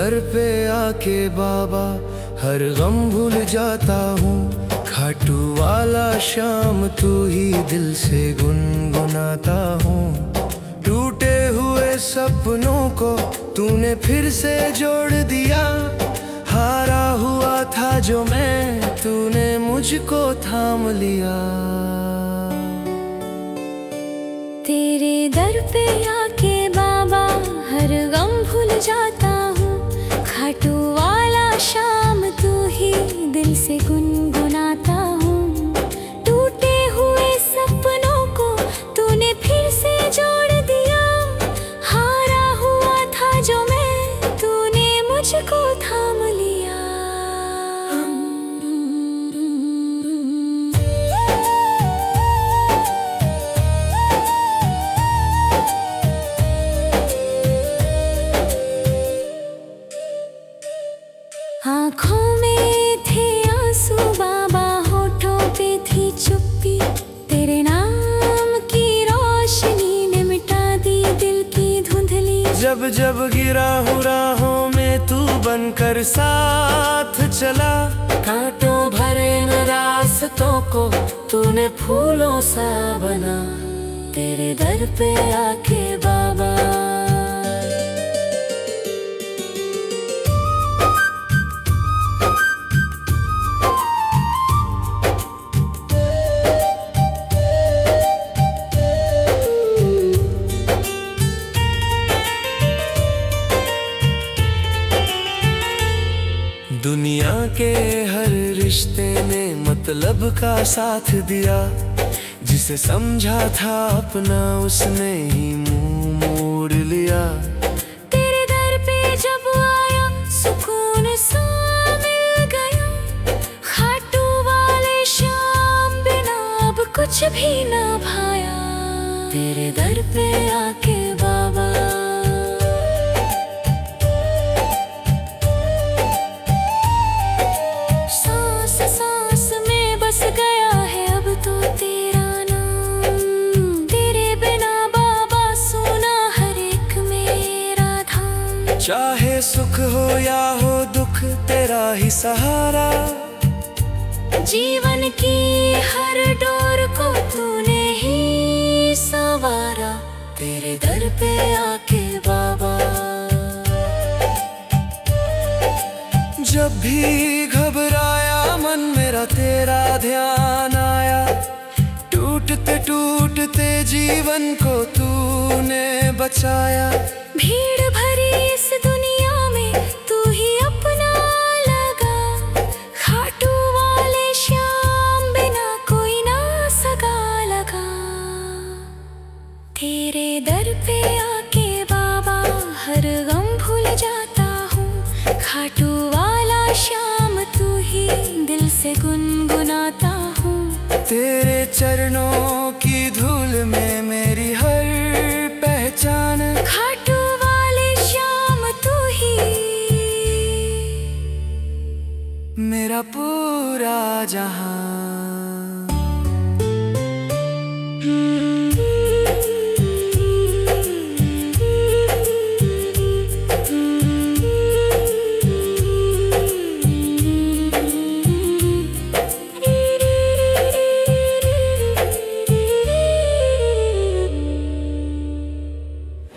दर पे आके बाबा हर गम भूल जाता हूँ। खाटू वाला श्याम तू ही दिल से गुनगुनाता हूँ। टूटे हुए सपनों को तूने फिर से जोड़ दिया। हारा हुआ था जो मैं, तूने मुझको थाम लिया। तेरे दर पे आके बाबा हर गम भूल जाता हूँ। खाटू वाला शाम तू ही दिल से गुनगुनाता हूँ। टूटे हुए सपनों को तूने फिर से जोड़ दिया। हारा हुआ था जो मैं, तूने मुझको थाम लिया। आँखों में थे आंसू बाबा, होठों पे थी चुप्पी। तेरे नाम की रोशनी ने मिटा दी दिल की धुंधली। जब जब गिरा हूँ राहों में तू बनकर साथ चला। कांटों भरे न रास्तों को तूने फूलों सा बना। तेरे दर पे आके बाबा दुनिया के हर रिश्ते ने मतलब का साथ दिया। जिसे समझा था अपना उसने ही मुंह मोड़ लिया। तेरे दर पे जब आया सुकून सा मिल गया। खाटू वाले शाम बिना अब कुछ भी ना भाया। तेरे दर पे आके बाबा चाहे सुख हो या हो दुख तेरा ही सहारा। जीवन की हर डोर को तूने ही संवारा। तेरे दर पे आके बाबा जब भी घबराया मन मेरा तेरा ध्यान आया। टूटते टूटते जीवन को तूने बचाया। भीड़ भरी इस दुनिया में तू ही अपना लगा। खाटू वाले श्याम बिना कोई ना सगा लगा। तेरे दर पे आके बाबा हर गम भूल जाता हूँ। खाटू वाला श्याम तू ही दिल से गुनगुनाता हूँ। तेरे चरणों की धूल में मेरी हर पहचान। खाटू वाले श्याम तू ही मेरा पूरा जहां।